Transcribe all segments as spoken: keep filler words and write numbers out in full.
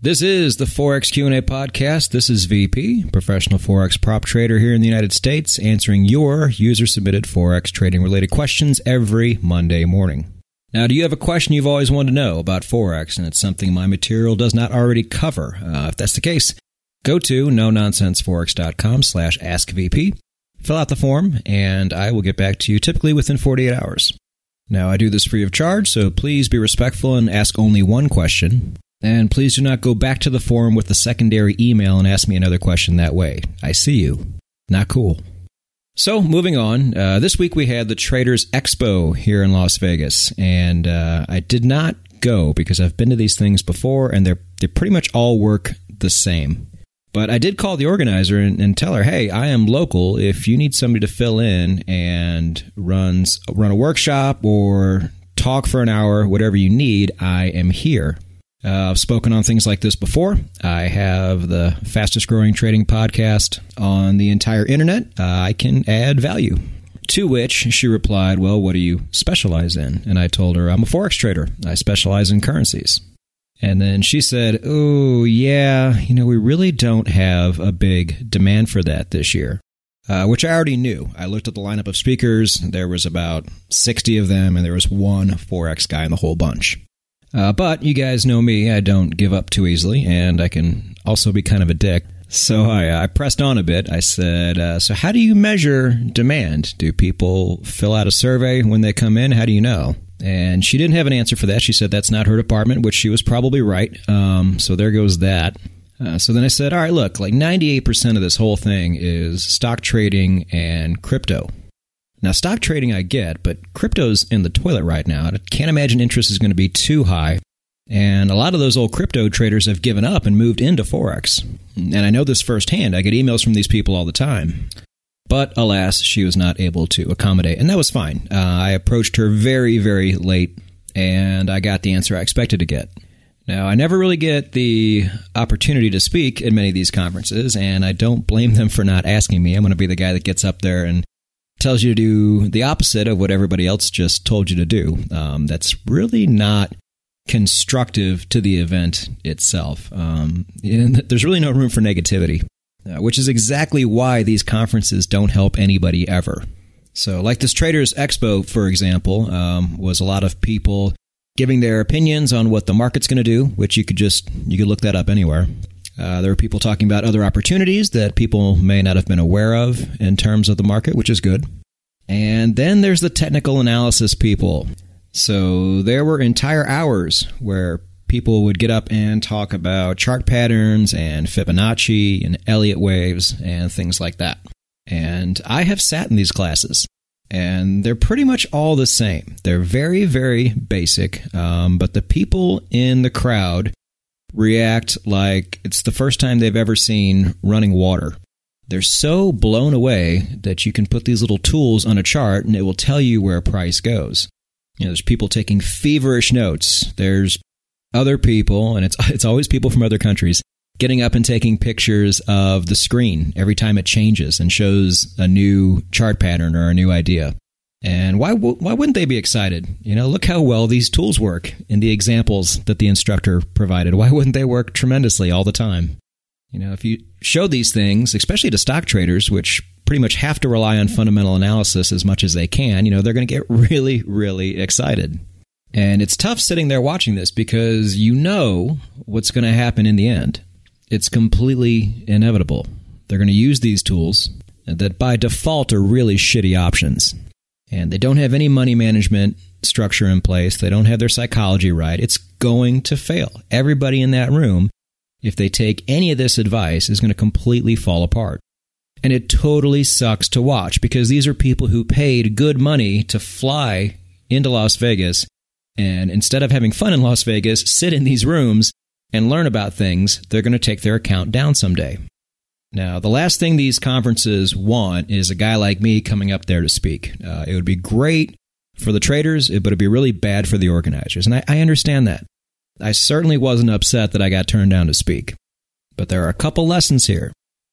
This is the Forex Q and A podcast. This is V P, professional Forex prop trader here in the United States, answering your user-submitted Forex trading-related questions every Monday morning. Now, do you have a question you've always wanted to know about Forex, and it's something my material does not already cover? Uh, if that's the case, go to no nonsense forex dot com slash ask V P, fill out the form, and I will get back to you typically within forty-eight hours. Now, I do this free of charge, so please be respectful and ask only one question. And please do not go back to the forum with a secondary email and ask me another question that way. I see you. Not cool. So, moving on. Uh, this week we had the Traders Expo here in Las Vegas. And uh, I did not go because I've been to these things before and they're they pretty much all work the same. But I did call the organizer and, and tell her, hey, I am local. If you need somebody to fill in and runs run a workshop or talk for an hour, whatever you need, I am here. Uh, I've spoken on things like this before. I have the fastest growing trading podcast on the entire internet. Uh, I can add value. To which she replied, well, what do you specialize in? And I told her, I'm a Forex trader. I specialize in currencies. And then she said, oh, yeah, you know, we really don't have a big demand for that this year, uh, which I already knew. I looked at the lineup of speakers. There was about sixty of them, and there was one Forex guy in the whole bunch. Uh, but you guys know me, I don't give up too easily, and I can also be kind of a dick. So I, I pressed on a bit. I said, uh, so how do you measure demand? Do people fill out a survey when they come in? How do you know? And she didn't have an answer for that. She said that's not her department, which she was probably right. Um, so there goes that. Uh, so then I said, all right, look, like ninety-eight percent of this whole thing is stock trading and crypto. Now, stock trading I get, but crypto's in the toilet right now. I can't imagine interest is going to be too high. And a lot of those old crypto traders have given up and moved into Forex. And I know this firsthand. I get emails from these people all the time. But alas, she was not able to accommodate. And that was fine. Uh, I approached her very, very late, and I got the answer I expected to get. Now, I never really get the opportunity to speak at many of these conferences, and I don't blame them for not asking me. I'm going to be the guy that gets up there and tells you to do the opposite of what everybody else just told you to do. Um, that's really not constructive to the event itself. Um, and there's really no room for negativity, uh, which is exactly why these conferences don't help anybody ever. So like this Traders Expo, for example, um, was a lot of people giving their opinions on what the market's going to do, which you could just, you could look that up anywhere. Uh, there were people talking about other opportunities that people may not have been aware of in terms of the market, which is good. And then there's the technical analysis people. So there were entire hours where people would get up and talk about chart patterns and Fibonacci and Elliott waves and things like that. And I have sat in these classes, and they're pretty much all the same. They're very, very basic, um, but the people in the crowd react like it's the first time they've ever seen running water. They're so blown away that you can put these little tools on a chart and it will tell you where a price goes. You know, there's people taking feverish notes. There's other people, and it's it's always people from other countries, getting up and taking pictures of the screen every time it changes and shows a new chart pattern or a new idea. And why why wouldn't they be excited? You know, look how well these tools work in the examples that the instructor provided. Why wouldn't they work tremendously all the time? You know, if you show these things, especially to stock traders, which pretty much have to rely on fundamental analysis as much as they can, you know, they're going to get really, really excited. And it's tough sitting there watching this because you know what's going to happen in the end. It's completely inevitable. They're going to use these tools that by default are really shitty options. And they don't have any money management structure in place. They don't have their psychology right. It's going to fail. Everybody in that room, if they take any of this advice, is going to completely fall apart. And it totally sucks to watch because these are people who paid good money to fly into Las Vegas. And instead of having fun in Las Vegas, sit in these rooms and learn about things, they're going to take their account down someday. Now, the last thing these conferences want is a guy like me coming up there to speak. Uh, it would be great for the traders, but it would be really bad for the organizers. And I, I understand that. I certainly wasn't upset that I got turned down to speak. But there are a couple lessons here.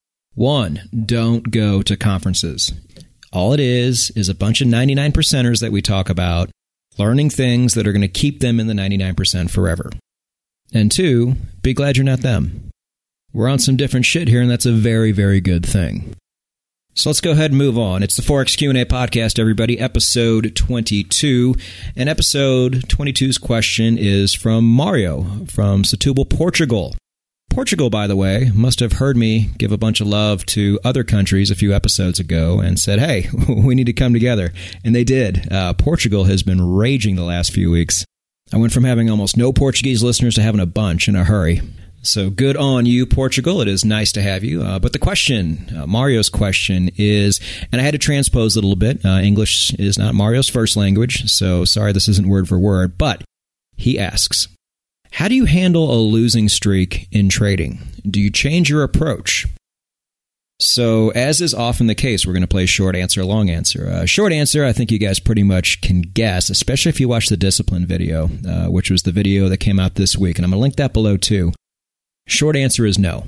One, don't go to conferences. All it is is a bunch of ninety-nine percenters that we talk about, learning things that are going to keep them in the ninety-nine percent forever. And two, be glad you're not them. We're on some different shit here, and that's a very, very good thing. So let's go ahead and move on. It's the Forex Q and A podcast, everybody, episode twenty-two. And episode twenty-two's question is from Mario from Setúbal, Portugal. Portugal, by the way, must have heard me give a bunch of love to other countries a few episodes ago and said, hey, we need to come together. And they did. Uh, Portugal has been raging the last few weeks. I went from having almost no Portuguese listeners to having a bunch in a hurry. So good on you, Portugal. It is nice to have you. Uh, but the question, uh, Mario's question is, and I had to transpose it a little bit. Uh, English is not Mario's first language, so sorry this isn't word for word. But he asks, how do you handle a losing streak in trading? Do you change your approach? So as is often the case, we're going to play short answer, long answer. Uh, short answer, I think you guys pretty much can guess, especially if you watch the discipline video, uh, which was the video that came out this week. And I'm going to link that below too. Short answer is no.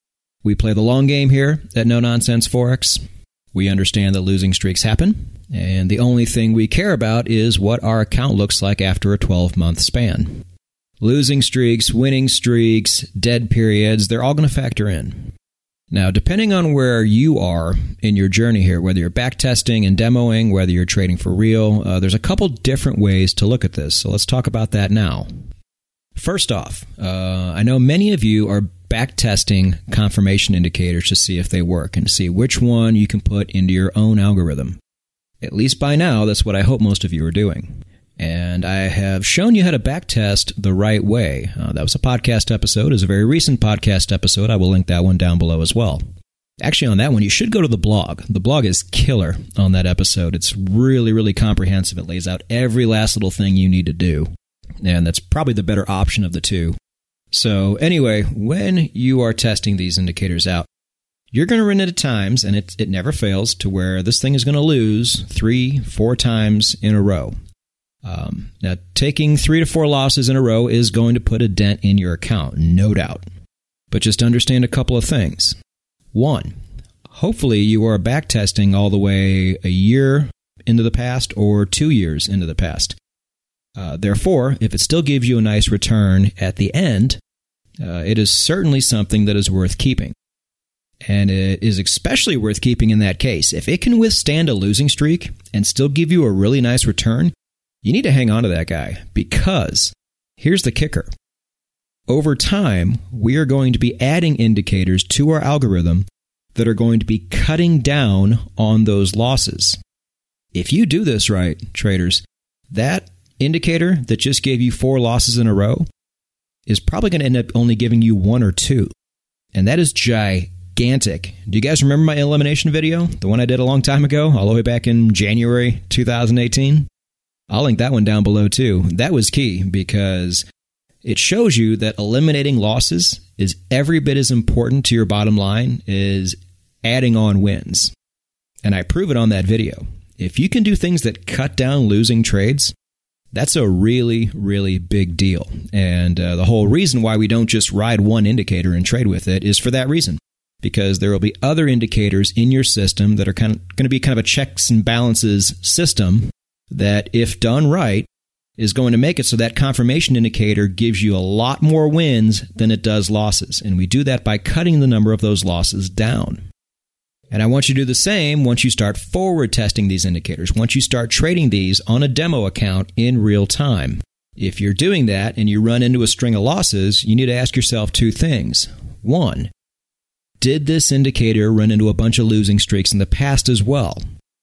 We play the long game here at No Nonsense Forex. We understand that losing streaks happen, and the only thing we care about is what our account looks like after a twelve-month span. Losing streaks, winning streaks, dead periods, they're all going to factor in. Now, depending on where you are in your journey here, whether you're backtesting and demoing, whether you're trading for real, uh, there's a couple different ways to look at this, so let's talk about that now. First off, uh, I know many of you are backtesting confirmation indicators to see if they work and to see which one you can put into your own algorithm. At least by now, that's what I hope most of you are doing. And I have shown you how to backtest the right way. Uh, that was a podcast episode. It's a very recent podcast episode. I will link that one down below as well. Actually, on that one, you should go to the blog. The blog is killer on that episode. It's really, really comprehensive. It lays out every last little thing you need to do. And that's probably the better option of the two. So anyway, when you are testing these indicators out, you're going to run into times, and it, it never fails, to where this thing is going to lose three, four times in a row. Um, now, taking three to four losses in a row is going to put a dent in your account, no doubt. But just understand a couple of things. One, hopefully you are backtesting all the way a year into the past or two years into the past. Uh, therefore, if it still gives you a nice return at the end, uh, it is certainly something that is worth keeping. And it is especially worth keeping in that case. If it can withstand a losing streak and still give you a really nice return, you need to hang on to that guy, because here's the kicker. Over time, we are going to be adding indicators to our algorithm that are going to be cutting down on those losses. If you do this right, traders, that indicator that just gave you four losses in a row is probably going to end up only giving you one or two. And that is gigantic. Do you guys remember my elimination video? The one I did a long time ago, all the way back in January two thousand eighteen? I'll link that one down below too. That was key because it shows you that eliminating losses is every bit as important to your bottom line as adding on wins. And I prove it on that video. If you can do things that cut down losing trades, that's a really, really big deal. And uh, the whole reason why we don't just ride one indicator and trade with it is for that reason. Because there will be other indicators in your system that are kind of going to be kind of a checks and balances system that, if done right, is going to make it so that confirmation indicator gives you a lot more wins than it does losses. And we do that by cutting the number of those losses down. And I want you to do the same once you start forward testing these indicators, once you start trading these on a demo account in real time. If you're doing that and you run into a string of losses, you need to ask yourself two things. One, did this indicator run into a bunch of losing streaks in the past as well?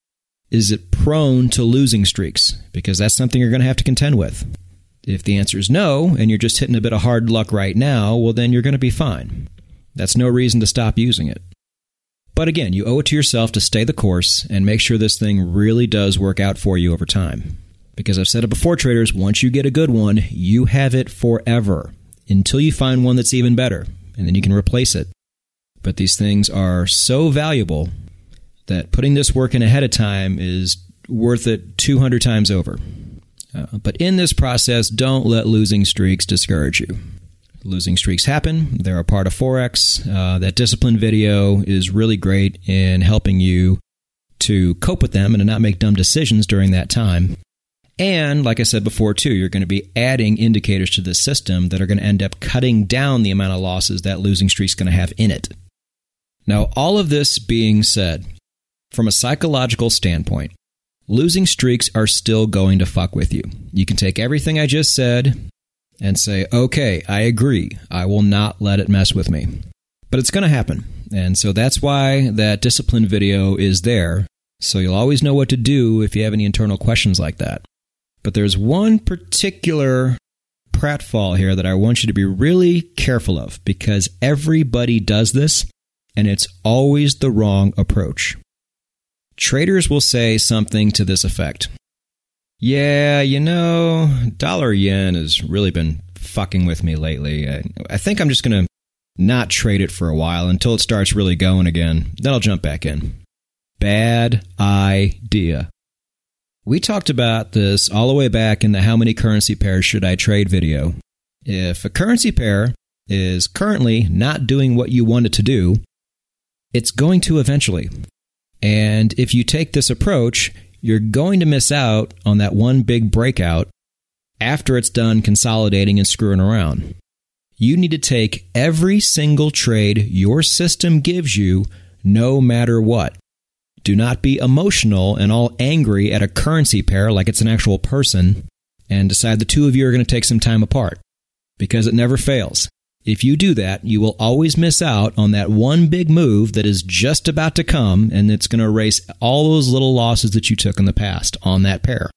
Is it prone to losing streaks? Because that's something you're going to have to contend with. If the answer is no, and you're just hitting a bit of hard luck right now, well, then you're going to be fine. That's no reason to stop using it. But again, you owe it to yourself to stay the course and make sure this thing really does work out for you over time. Because I've said it before, traders, once you get a good one, you have it forever until you find one that's even better, and then you can replace it. But these things are so valuable that putting this work in ahead of time is worth it two hundred times over. Uh, but in this process, don't let losing streaks discourage you. Losing streaks happen. They're a part of Forex. Uh, that discipline video is really great in helping you to cope with them and to not make dumb decisions during that time. And like I said before, too, you're going to be adding indicators to this system that are going to end up cutting down the amount of losses that losing streak's going to have in it. Now, all of this being said, from a psychological standpoint, losing streaks are still going to fuck with you. You can take everything I just said and say, okay, I agree. I will not let it mess with me. But it's going to happen. And so that's why that discipline video is there. So you'll always know what to do if you have any internal questions like that. But there's one particular pratfall here that I want you to be really careful of, because everybody does this, and it's always the wrong approach. Traders will say something to this effect. Yeah, you know, dollar yen has really been fucking with me lately. I, I think I'm just going to not trade it for a while until it starts really going again. Then I'll jump back in. Bad idea. We talked about this all the way back in the How Many Currency Pairs Should I Trade video. If a currency pair is currently not doing what you want it to do, it's going to eventually. And if you take this approach, you're going to miss out on that one big breakout after it's done consolidating and screwing around. You need to take every single trade your system gives you, no matter what. Do not be emotional and all angry at a currency pair like it's an actual person and decide the two of you are going to take some time apart, because it never fails. If you do that, you will always miss out on that one big move that is just about to come, and it's going to erase all those little losses that you took in the past on that pair.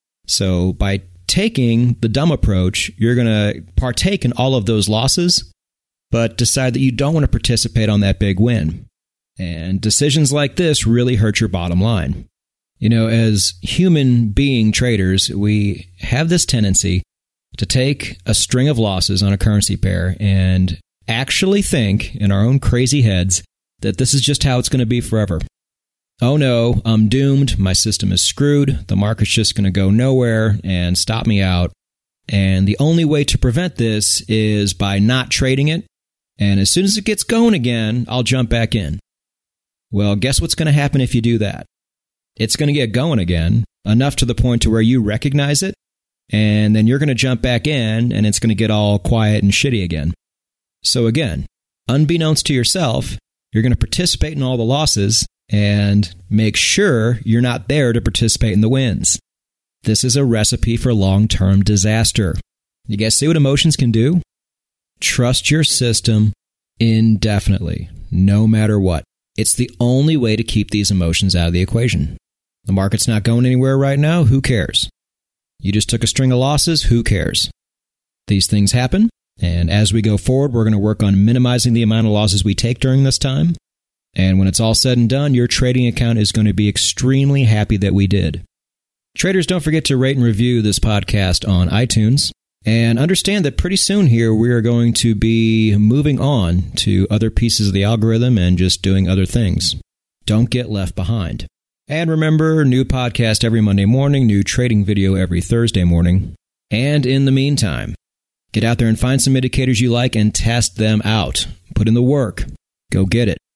So by taking the dumb approach, you're going to partake in all of those losses, but decide that you don't want to participate on that big win. And decisions like this really hurt your bottom line. You know, as human being traders, we have this tendency to take a string of losses on a currency pair and actually think in our own crazy heads that this is just how it's going to be forever. Oh no, I'm doomed. My system is screwed. The market's just going to go nowhere and stop me out. And the only way to prevent this is by not trading it. And as soon as it gets going again, I'll jump back in. Well, guess what's going to happen if you do that? It's going to get going again, enough to the point to where you recognize it, and then you're going to jump back in, and it's going to get all quiet and shitty again. So again, unbeknownst to yourself, you're going to participate in all the losses and make sure you're not there to participate in the wins. This is a recipe for long-term disaster. You guys see what emotions can do? Trust your system indefinitely, no matter what. It's the only way to keep these emotions out of the equation. The market's not going anywhere right now. Who cares? You just took a string of losses. Who cares? These things happen, and as we go forward, we're going to work on minimizing the amount of losses we take during this time. And when it's all said and done, your trading account is going to be extremely happy that we did. Traders, don't forget to rate and review this podcast on iTunes. And understand that pretty soon here, we are going to be moving on to other pieces of the algorithm and just doing other things. Don't get left behind. And remember, new podcast every Monday morning, new trading video every Thursday morning. And in the meantime, get out there and find some indicators you like and test them out. Put in the work. Go get it.